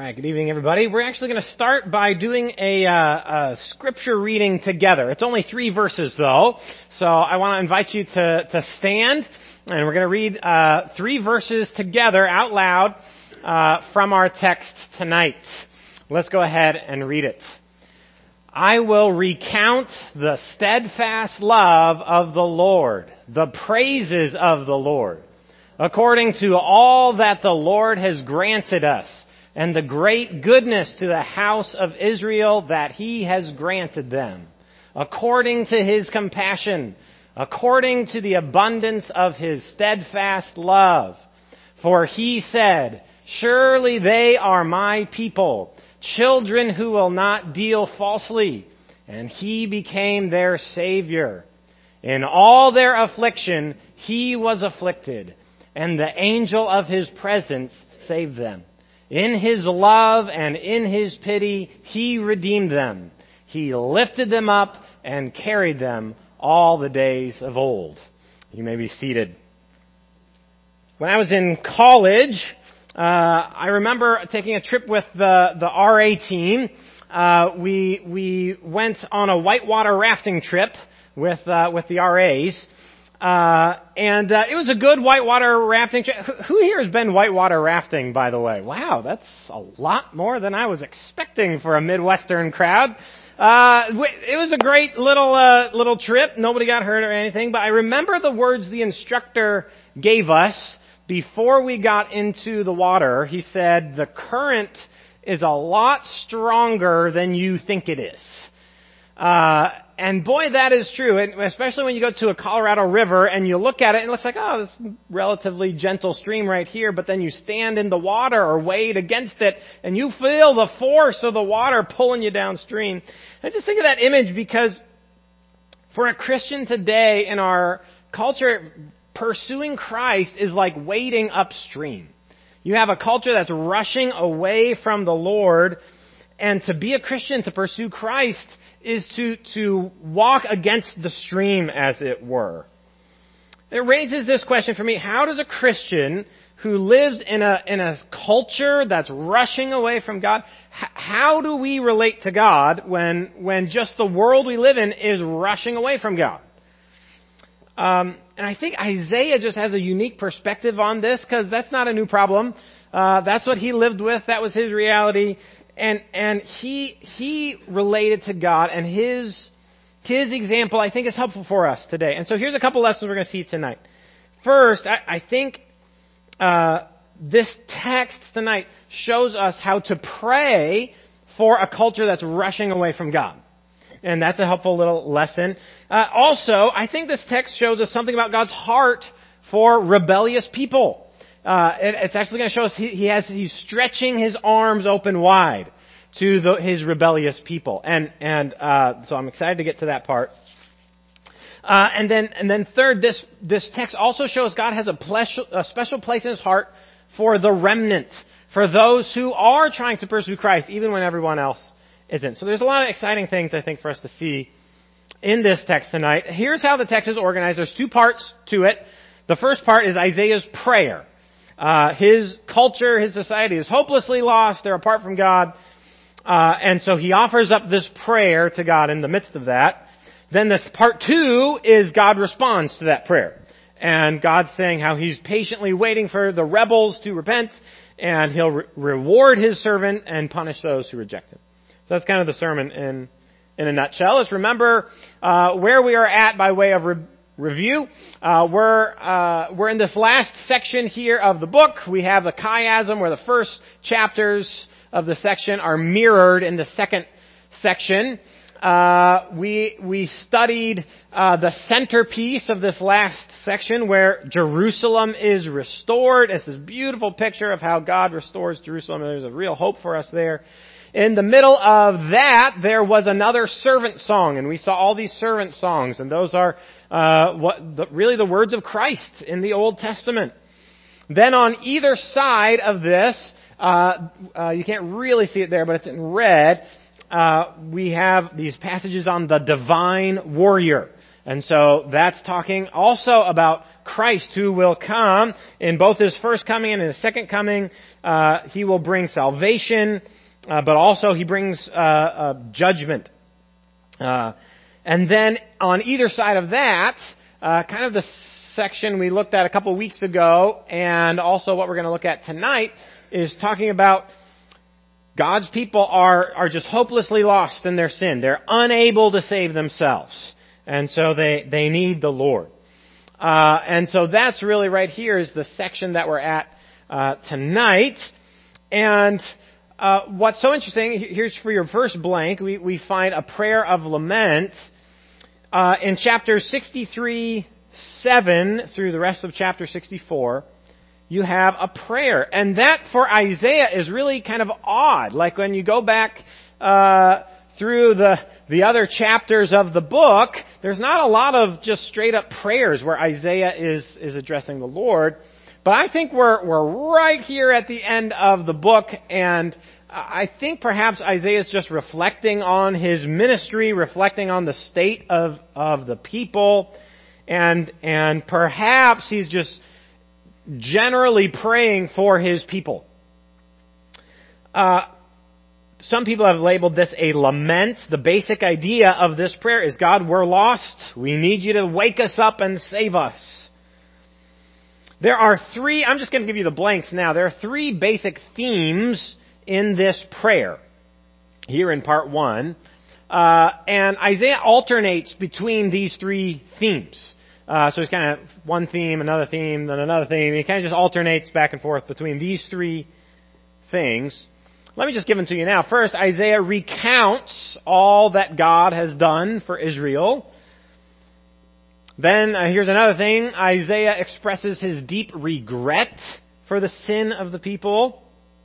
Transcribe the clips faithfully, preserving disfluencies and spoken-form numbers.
right, good evening, everybody. We're actually going to start by doing a, uh, a scripture reading together. It's only three verses, though, so I want to invite you to, to stand, and we're going to read uh, three verses together out loud uh, from our text tonight. Let's go ahead and read it. I will recount the steadfast love of the Lord, the praises of the Lord, according to all that the Lord has granted us, and the great goodness to the house of Israel that he has granted them, according to his compassion, according to the abundance of his steadfast love. For he said, surely they are my people, children who will not deal falsely. And he became their Savior. In all their affliction, he was afflicted, and the angel of his presence saved them. In his love and in his pity, he redeemed them. He lifted them up and carried them all the days of old. You may be seated. When I was in college, uh, I remember taking a trip with the, the R A team. Uh, we, we went on a whitewater rafting trip with, uh, with the R As. Uh, and, uh, it was a good whitewater rafting trip. Who, who here has been whitewater rafting, by the way? Wow, that's a lot more than I was expecting for a Midwestern crowd. Uh, it was a great little, uh, little trip. Nobody got hurt or anything, but I remember the words the instructor gave us before we got into the water. He said, the current is a lot stronger than you think it is. Uh, and boy, that is true, and especially when you go to a Colorado river and you look at it and it looks like, oh, this relatively gentle stream right here, but then you stand in the water or wade against it and you feel the force of the water pulling you downstream. I just think of that image because for a Christian today in our culture, pursuing Christ is like wading upstream. You have a culture that's rushing away from the Lord, and to be a Christian, to pursue Christ, is to, to walk against the stream, as it were. It raises this question for me: how does a Christian who lives in a, in a culture that's rushing away from God, h- how do we relate to God when, when just the world we live in is rushing away from God? Um, and I think Isaiah just has a unique perspective on this, because that's not a new problem. Uh, that's what he lived with. That was his reality. And, and he, he related to God, and his, his example, I think, is helpful for us today. And so here's a couple lessons we're going to see tonight. First, I, I think, uh, this text tonight shows us how to pray for a culture that's rushing away from God. And that's a helpful little lesson. Uh, also, I think this text shows us something about God's heart for rebellious people. Uh, it, it's actually going to show us he, he has, he's stretching his arms open wide to the, his rebellious people. And, and, uh, so I'm excited to get to that part. Uh, and then, and then third, this, this text also shows God has a, pleasure, a special place in his heart for the remnant, for those who are trying to pursue Christ, even when everyone else isn't. So there's a lot of exciting things, I think, for us to see in this text tonight. Here's how the text is organized. There's two parts to it. The first part is Isaiah's prayer. Uh, his culture, his society is hopelessly lost. They're apart from God. Uh, and so he offers up this prayer to God in the midst of that. Then this part two is God responds to that prayer. And God's saying how he's patiently waiting for the rebels to repent, and he'll re- reward his servant and punish those who reject him. So that's kind of the sermon in, in a nutshell. Let's remember, uh, where we are at by way of re- review. Uh, we're, uh, we're in this last section here of the book. We have the chiasm, where the first chapters of the section are mirrored in the second section. Uh, we, we studied, uh, the centerpiece of this last section, where Jerusalem is restored. It's this beautiful picture of how God restores Jerusalem. There's a real hope for us there. In the middle of that, there was another servant song, and we saw all these servant songs, and those are uh, what the, really the words of Christ in the Old Testament. Then on either side of this, uh, uh, you can't really see it there, but it's in red, uh, we have these passages on the divine warrior. And so that's talking also about Christ who will come in both His first coming and in His second coming. Uh, he will bring salvation, uh, but also He brings uh, uh, judgment. Uh, and then on either side of that, uh, kind of the section we looked at a couple weeks ago, and also what we're going to look at tonight, is talking about God's people are, are just hopelessly lost in their sin. They're unable to save themselves. And so they, they need the Lord. Uh, and so that's really right here is the section that we're at uh, tonight. And uh, what's so interesting, here's for your first blank, we, we find a prayer of lament uh, in chapter sixty-three, seven through the rest of chapter sixty-four. You have a prayer. And that for Isaiah is really kind of odd. Like when you go back uh, through the the other chapters of the book, there's not a lot of just straight up prayers where Isaiah is is addressing the Lord. But I think we're we're right here at the end of the book, and I think perhaps Isaiah is just reflecting on his ministry, reflecting on the state of of the people, and and perhaps he's just generally praying for his people. Uh, some people have labeled this a lament. The basic idea of this prayer is, God, we're lost. We need you to wake us up and save us. There are three, I'm just going to give you the blanks now. There are three basic themes in this prayer here in part one. Uh, and Isaiah alternates between these three themes. Uh, so it's kind of one theme, another theme, then another theme. He kind of just alternates back and forth between these three things. Let me just give them to you now. First, Isaiah recounts all that God has done for Israel. Then, uh, here's another thing. Isaiah expresses his deep regret for the sin of the people.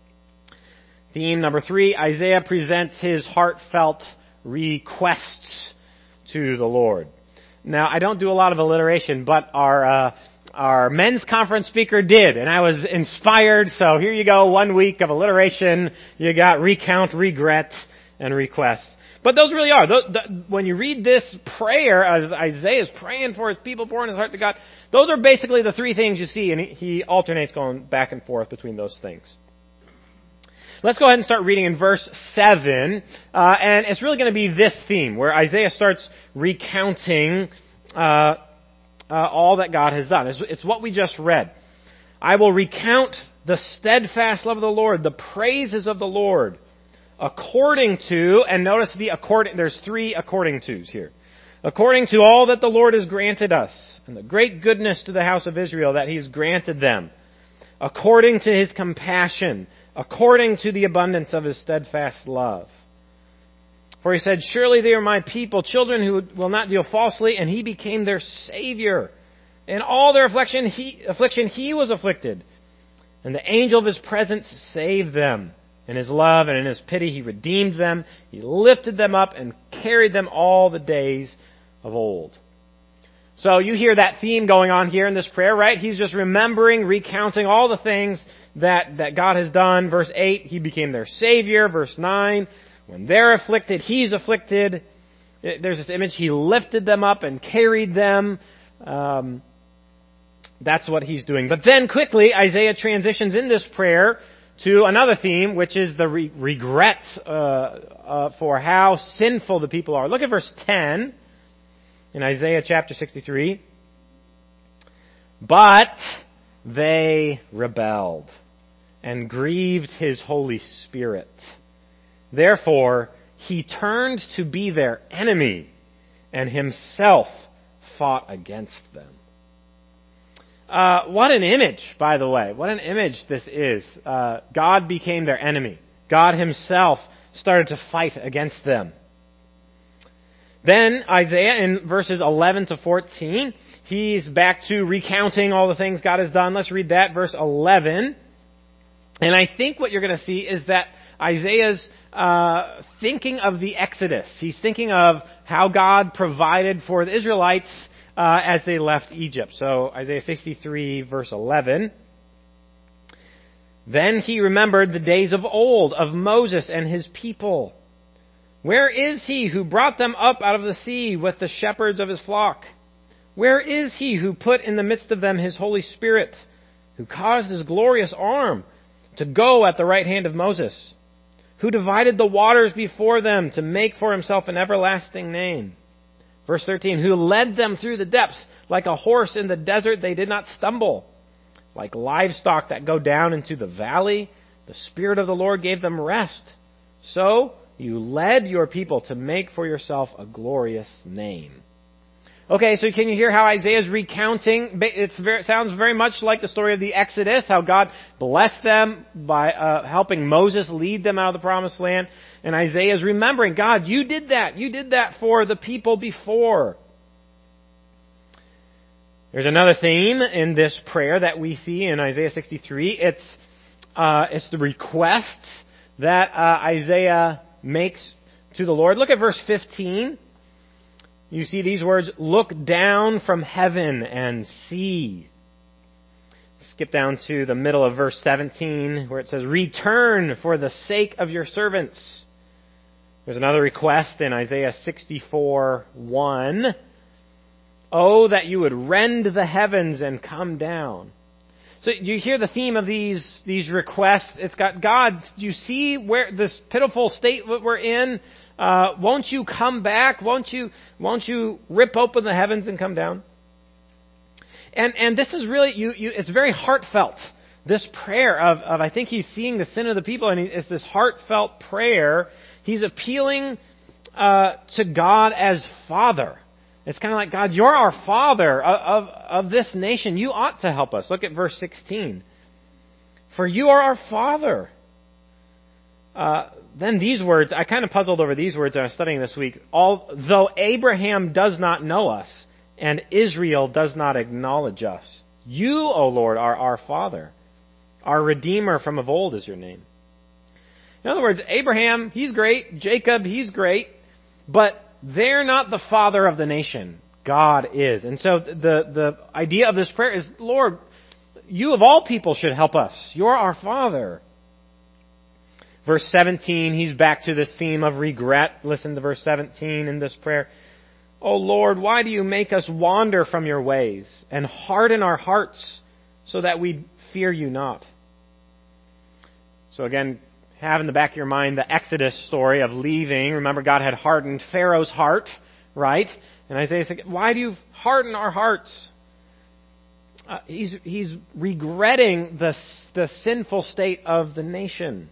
Theme number three, Isaiah presents his heartfelt requests to the Lord. Now, I don't do a lot of alliteration, but our uh, our men's conference speaker did, and I was inspired. So here you go, one week of alliteration. You got recount, regret, and request. But those really are. Those, the, when you read this prayer, as Isaiah is praying for his people, pouring his heart to God, those are basically the three things you see, and he, he alternates going back and forth between those things. Let's go ahead and start reading in verse seven, uh, and it's really going to be this theme, where Isaiah starts recounting uh, uh, all that God has done. It's, it's what we just read. I will recount the steadfast love of the Lord, the praises of the Lord, according to, and notice the according, there's three according tos here. According to all that the Lord has granted us, and the great goodness to the house of Israel that He has granted them, according to His compassion, according to the abundance of His steadfast love. For He said, surely they are my people, children who will not deal falsely, and He became their Savior. In all their affliction he, affliction, he was afflicted, and the angel of His presence saved them. In His love and in His pity He redeemed them. He lifted them up and carried them all the days of old. So you hear that theme going on here in this prayer, right? He's just remembering, recounting all the things that, that God has done. Verse eight, He became their Savior. Verse nine, when they're afflicted, He's afflicted. There's this image, He lifted them up and carried them. Um, that's what He's doing. But then quickly, Isaiah transitions in this prayer to another theme, which is the re- regret uh, uh, for how sinful the people are. Look at verse ten in Isaiah chapter sixty-three. But they rebelled and grieved His Holy Spirit. Therefore, He turned to be their enemy and Himself fought against them. Uh, what an image, by the way. What an image this is. Uh, God became their enemy. God Himself started to fight against them. Then Isaiah in verses eleven to fourteen, he's back to recounting all the things God has done. Let's read that, verse eleven. And I think what you're going to see is that Isaiah's uh, thinking of the Exodus. He's thinking of how God provided for the Israelites Uh, as they left Egypt. So Isaiah sixty-three, verse eleven. Then he remembered the days of old, of Moses and his people, Where is he who brought them up out of the sea with the shepherds of his flock? Where is he who put in the midst of them his Holy Spirit, who caused his glorious arm to go at the right hand of Moses, who divided the waters before them to make for himself an everlasting name? Verse thirteen, who led them through the depths like a horse in the desert, they did not stumble. Like livestock that go down into the valley, the Spirit of the Lord gave them rest. So you led your people to make for yourself a glorious name. Okay, so can you hear how Isaiah is recounting? It's very, it sounds very much like the story of the Exodus, how God blessed them by uh, helping Moses lead them out of the promised land. And Isaiah is remembering, God, you did that. You did that for the people before. There's another theme in this prayer that we see in Isaiah sixty-three. It's, uh, it's the requests that uh, Isaiah makes to the Lord. Look at verse fifteen. You see these words, look down from heaven and see. Skip down to the middle of verse seventeen where it says, return for the sake of your servants. There's another request in Isaiah sixty-four one. Oh, that you would rend the heavens and come down. So you hear the theme of these, these requests. It's got, God, do you see where this pitiful state that we're in? Uh, won't you come back? Won't you, won't you rip open the heavens and come down? And, and this is really, you, you, it's very heartfelt. This prayer of, of, I think he's seeing the sin of the people, and it's this heartfelt prayer. He's appealing, uh, to God as Father. It's kind of like, God, you're our Father of, of, of this nation. You ought to help us. Look at verse sixteen. For you are our Father. Uh, then these words, I kind of puzzled over these words I was studying this week. Although Abraham does not know us, and Israel does not acknowledge us, you, O Lord, are our Father. Our Redeemer from of old is your name. In other words, Abraham, he's great. Jacob, he's great. But they're not the father of the nation. God is. And so the, the idea of this prayer is, Lord, you of all people should help us. You're our Father. Verse seventeen, he's back to this theme of regret. Listen to verse seventeen in this prayer. O Lord, why do you make us wander from your ways and harden our hearts so that we fear you not? So again, have in the back of your mind the Exodus story of leaving. Remember, God had hardened Pharaoh's heart, right? And Isaiah said, why do you harden our hearts? Uh, he's, he's regretting the, the sinful state of the nation.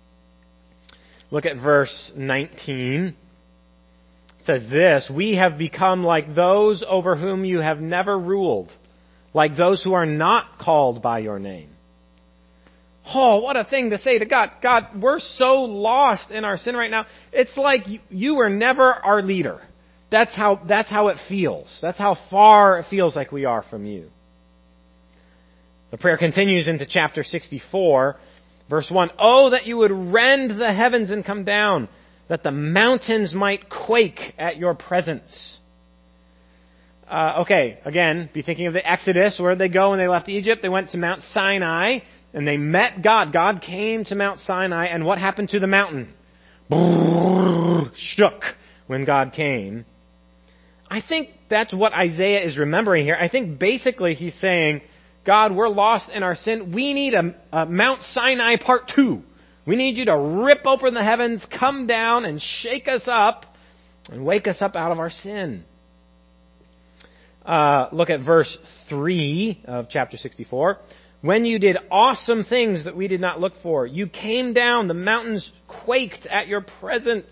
Look at verse nineteen. It says this, we have become like those over whom you have never ruled, like those who are not called by your name. Oh, what a thing to say to God. God, we're so lost in our sin right now. It's like you, you were never our leader. That's how, that's how it feels. That's how far it feels like we are from you. The prayer continues into chapter sixty-four, verse one. Oh, that you would rend the heavens and come down, that the mountains might quake at your presence. Uh, okay, again, be thinking of the Exodus. Where did they go when they left Egypt? They went to Mount Sinai. And they met God. God came to Mount Sinai, and what happened to the mountain? Shook when God came. I think that's what Isaiah is remembering here. I think basically he's saying, God, we're lost in our sin. We need a, a Mount Sinai part two. We need you to rip open the heavens, come down, and shake us up, and wake us up out of our sin. Uh, look at verse three of chapter sixty-four. When you did awesome things that we did not look for, you came down, the mountains quaked at your presence.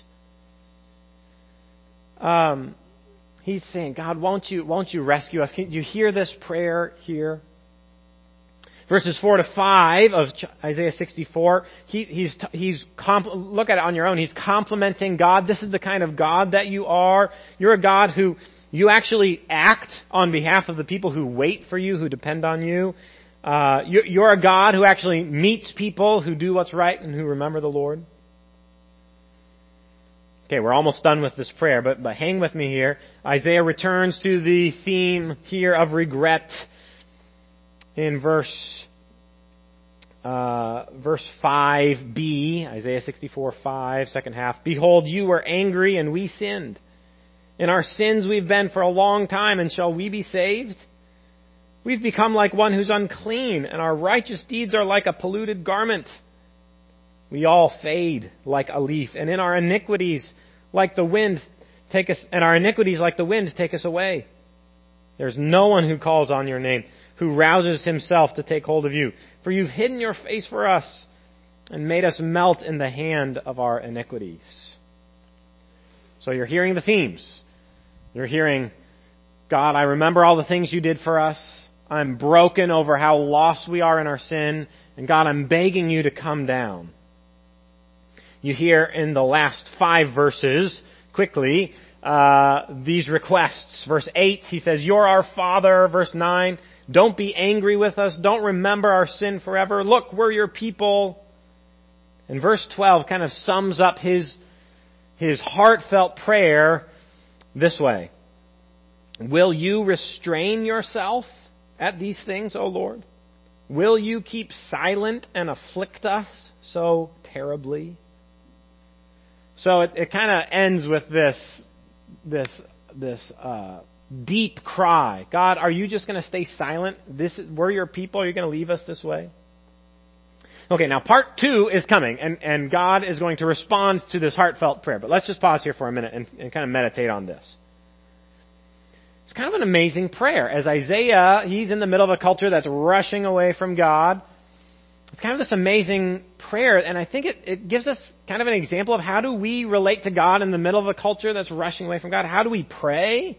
Um, he's saying, God, won't you, won't you rescue us? Can you hear this prayer here? Verses four to five of Isaiah sixty-four, he, he's, he's, compl- look at it on your own. He's complimenting God. This is the kind of God that you are. You're a God who, you actually act on behalf of the people who wait for you, who depend on you. Uh, you're, you're a God who actually meets people who do what's right and who remember the Lord. Okay, we're almost done with this prayer, but, but hang with me here. Isaiah returns to the theme here of regret in verse Uh, verse five b, Isaiah sixty-four five, second half. Behold, you were angry and we sinned. In our sins we've been for a long time, and shall we be saved? We've become like one who's unclean, and our righteous deeds are like a polluted garment. We all fade like a leaf, and in our iniquities like the wind take us, and our iniquities like the wind take us away. There's no one who calls on your name, who rouses himself to take hold of you. For you've hidden your face for us and made us melt in the hand of our iniquities. So you're hearing the themes. You're hearing, God, I remember all the things you did for us. I'm broken over how lost we are in our sin. And God, I'm begging you to come down. You hear in the last five verses, quickly, uh, these requests. Verse eight, he says, you're our Father. Verse nine, don't be angry with us. Don't remember our sin forever. Look, we're your people. And verse twelve kind of sums up his, his heartfelt prayer this way. Will you restrain yourself at these things, O Lord? Will you keep silent and afflict us so terribly? So it, it kind of ends with this, this, this uh, deep cry. God, are you just going to stay silent? This is, we're your people. Are you going to leave us this way? Okay, now part two is coming, and, and God is going to respond to this heartfelt prayer. But let's just pause here for a minute and, and kind of meditate on this. It's kind of an amazing prayer. As Isaiah, he's in the middle of a culture that's rushing away from God. It's kind of this amazing prayer, and I think it, it gives us kind of an example of how do we relate to God in the middle of a culture that's rushing away from God. How do we pray?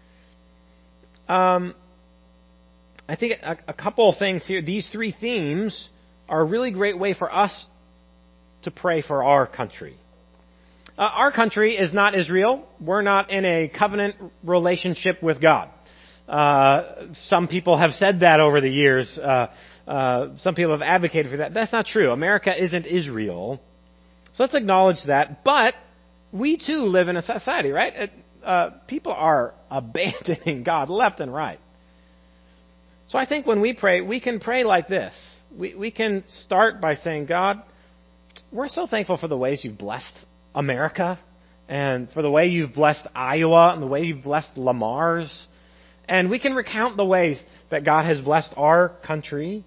Um, I think a, a couple of things here. These three themes are a really great way for us to pray for our country. Uh, our country is not Israel. We're not in a covenant relationship with God. Uh, some people have said that over the years. Uh, uh, some people have advocated for that. That's not true. America isn't Israel. So let's acknowledge that. But we too live in a society, right? It, uh, people are abandoning God left and right. So I think when we pray, we can pray like this. We, we can start by saying, God, we're so thankful for the ways you've blessed America, and for the way you've blessed Iowa, and the way you've blessed Lamar's. And we can recount the ways that God has blessed our country.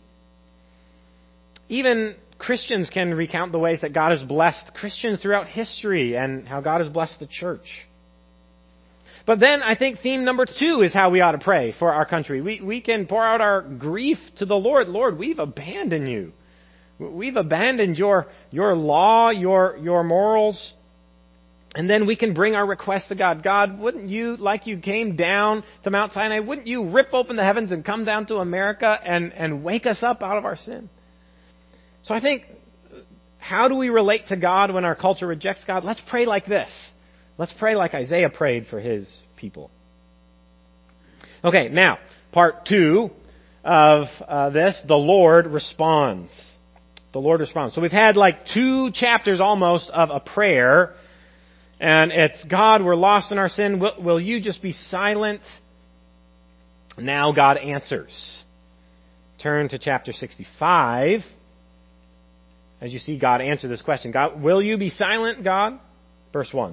Even Christians can recount the ways that God has blessed Christians throughout history, and how God has blessed the church. But then I think theme number two is how we ought to pray for our country. We, we can pour out our grief to the Lord. Lord, we've abandoned you. We've abandoned your, your law, your, your morals. And then we can bring our request to God. God, wouldn't you, like you came down to Mount Sinai, wouldn't you rip open the heavens and come down to America and, and wake us up out of our sin? So I think, how do we relate to God when our culture rejects God? Let's pray like this. Let's pray like Isaiah prayed for his people. Okay, now, part two of uh, this, the Lord responds. The Lord responds. So we've had like two chapters almost of a prayer. And it's, God, we're lost in our sin. Will, will you just be silent? Now God answers. Turn to chapter sixty-five. As you see God answer this question. God, will you be silent, God? Verse one.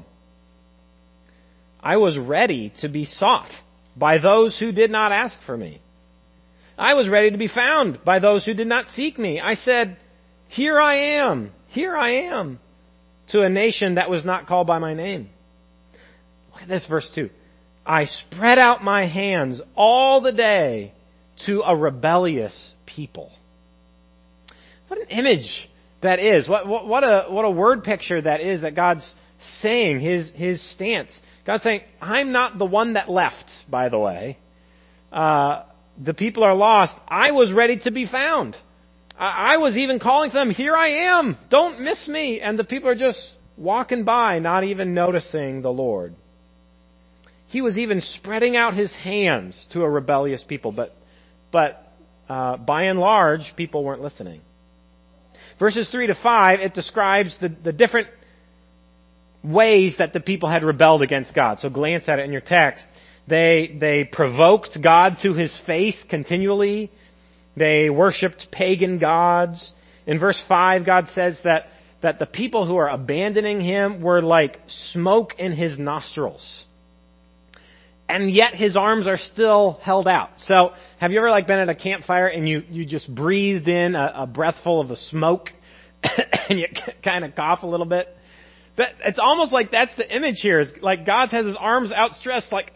I was ready to be sought by those who did not ask for me. I was ready to be found by those who did not seek me. I said, here I am, here I am, to a nation that was not called by my name. Look at this, verse two. I spread out my hands all the day to a rebellious people. What an image that is. What, what, what a what a word picture that is, that God's saying his, his stance. God's saying, I'm not the one that left, by the way. Uh, the people are lost. I was ready to be found. I was even calling to them, here I am, don't miss me. And the people are just walking by, not even noticing the Lord. He was even spreading out his hands to a rebellious people, but but uh, by and large, people weren't listening. Verses three to five, it describes the, the different ways that the people had rebelled against God. So glance at it in your text. They they provoked God to his face continually. They worshipped pagan gods. In verse five, God says that, that the people who are abandoning him were like smoke in his nostrils. And yet his arms are still held out. So, have you ever like been at a campfire and you, you just breathed in a, a breathful of the smoke and you kind of cough a little bit? That, it's almost like that's the image here. It's like God has his arms outstretched like,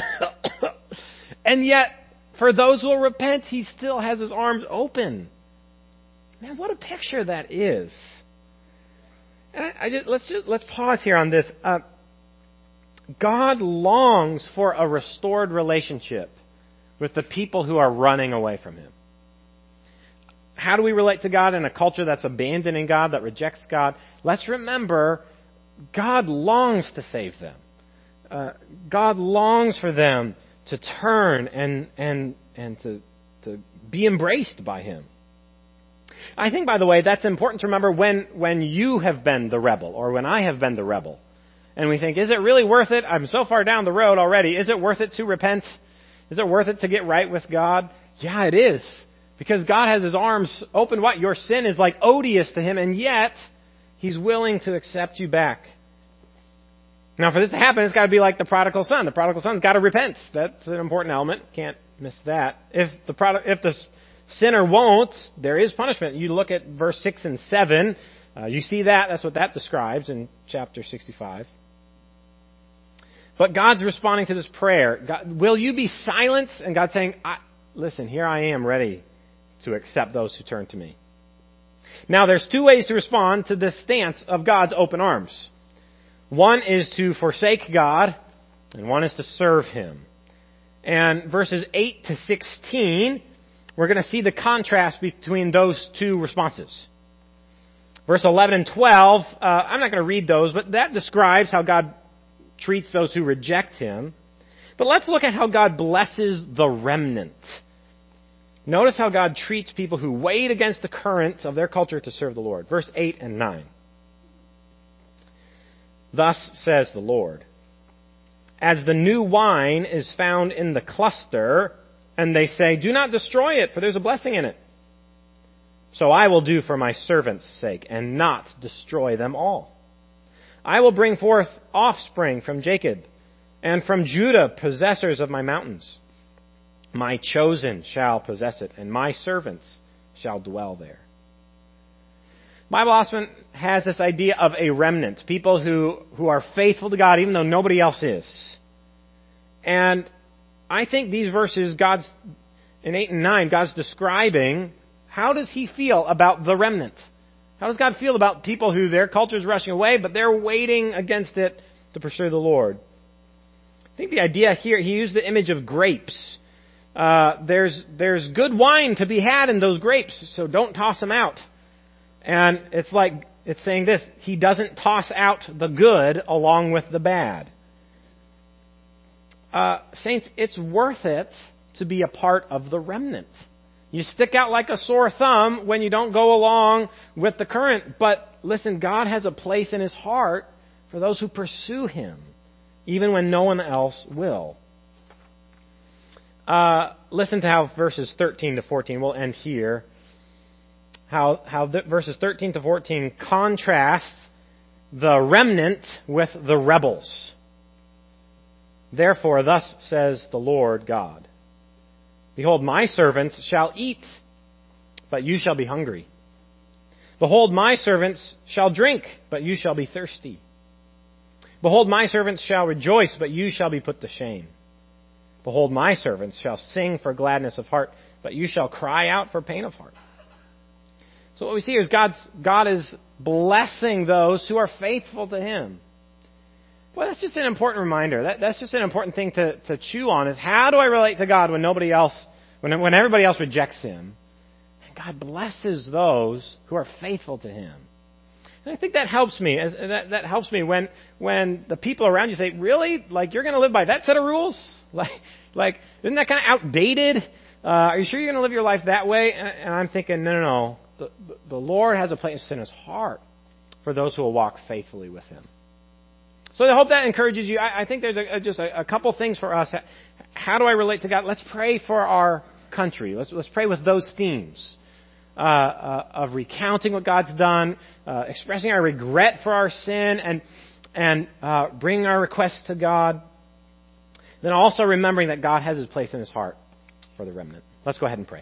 and yet for those who will repent, he still has his arms open. Man, what a picture that is. And I, I just, let's just, let's pause here on this. Uh, God longs for a restored relationship with the people who are running away from him. How do we relate to God in a culture that's abandoning God, that rejects God? Let's remember, God longs to save them. Uh, God longs for them to turn and and and to to be embraced by him. I think, by the way, that's important to remember when when you have been the rebel or when I have been the rebel. And we think, is it really worth it? I'm so far down the road already. Is it worth it to repent? Is it worth it to get right with God? Yeah, it is. Because God has his arms open wide. Your sin is like odious to him, and yet he's willing to accept you back. Now, for this to happen, it's got to be like the prodigal son. The prodigal son's got to repent. That's an important element. Can't miss that. If the prod- if the sinner won't, there is punishment. You look at verse six and seven. Uh, you see that. That's what that describes in chapter sixty-five. But God's responding to this prayer. God, will you be silent? And God's saying, I, listen, here I am ready to accept those who turn to me. Now, there's two ways to respond to this stance of God's open arms. One is to forsake God, and one is to serve him. And verses eight to sixteen, we're going to see the contrast between those two responses. Verse eleven and twelve, uh, I'm not going to read those, but that describes how God treats those who reject him. But let's look at how God blesses the remnant. Notice how God treats people who wade against the current of their culture to serve the Lord. Verse eight and nine. Thus says the Lord, as the new wine is found in the cluster, and they say, do not destroy it, for there's a blessing in it. So I will do for my servants' sake, and not destroy them all. I will bring forth offspring from Jacob, and from Judah possessors of my mountains. My chosen shall possess it, and my servants shall dwell there. The Bible often has this idea of a remnant, people who, who are faithful to God even though nobody else is. And I think these verses, God's in eight and nine, God's describing how does he feel about the remnant? How does God feel about people who their culture is rushing away, but they're waiting against it to pursue the Lord? I think the idea here, he used the image of grapes. Uh, there's there's good wine to be had in those grapes, so don't toss them out. And it's like, it's saying this, he doesn't toss out the good along with the bad. Uh, saints, it's worth it to be a part of the remnant. You stick out like a sore thumb when you don't go along with the current. But listen, God has a place in his heart for those who pursue him, even when no one else will. Uh, listen to how verses thirteen to fourteen, we'll end here, how, how the, verses thirteen to fourteen contrasts the remnant with the rebels. Therefore, thus says the Lord God, behold, my servants shall eat, but you shall be hungry. Behold, my servants shall drink, but you shall be thirsty. Behold, my servants shall rejoice, but you shall be put to shame. Behold, my servants shall sing for gladness of heart, but you shall cry out for pain of heart. So what we see here is God's, God is blessing those who are faithful to him. Well, that's just an important reminder. That, that's just an important thing to, to chew on, is how do I relate to God when nobody else, when, when everybody else rejects him? And God blesses those who are faithful to him. And I think that helps me. That, that helps me when, when the people around you say, really? Like, you're going to live by that set of rules? Like, like isn't that kind of outdated? Uh, are you sure you're going to live your life that way? And, and I'm thinking, no, no, no. The, the Lord has a place in his heart for those who will walk faithfully with him. So I hope that encourages you. I, I think there's a, a, just a, a couple things for us. How do I relate to God? Let's pray for our country. Let's, let's pray with those themes. uh, uh, of recounting what God's done, uh, expressing our regret for our sin, and and uh, bringing our requests to God. Then also remembering that God has His place in His heart for the remnant. Let's go ahead and pray.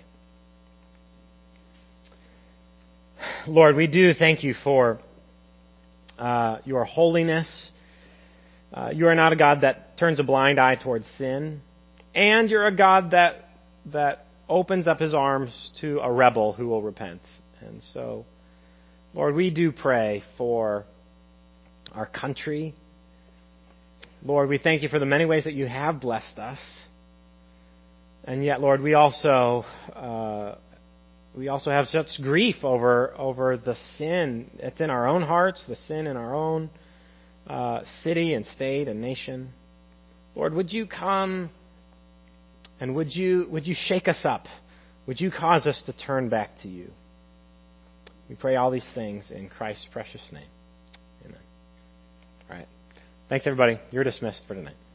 Lord, we do thank You for uh, Your holiness. Uh, you are not a God that turns a blind eye towards sin, and You're a God that that opens up His arms to a rebel who will repent. And so, Lord, we do pray for our country. Lord, we thank You for the many ways that You have blessed us. And yet, Lord, we also uh, we also have such grief over over the sin that's in our own hearts, the sin in our own uh, city and state and nation. Lord, would You come and would You would You shake us up? Would You cause us to turn back to You? We pray all these things in Christ's precious name. Amen. All right. Thanks, everybody. You're dismissed for tonight.